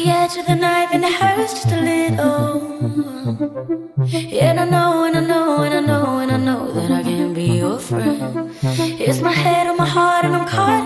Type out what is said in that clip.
the edge of the knife and it hurts just a little. And I know, and I know, and I know, and I know that I can't be your friend. It's my head on my heart and I'm caught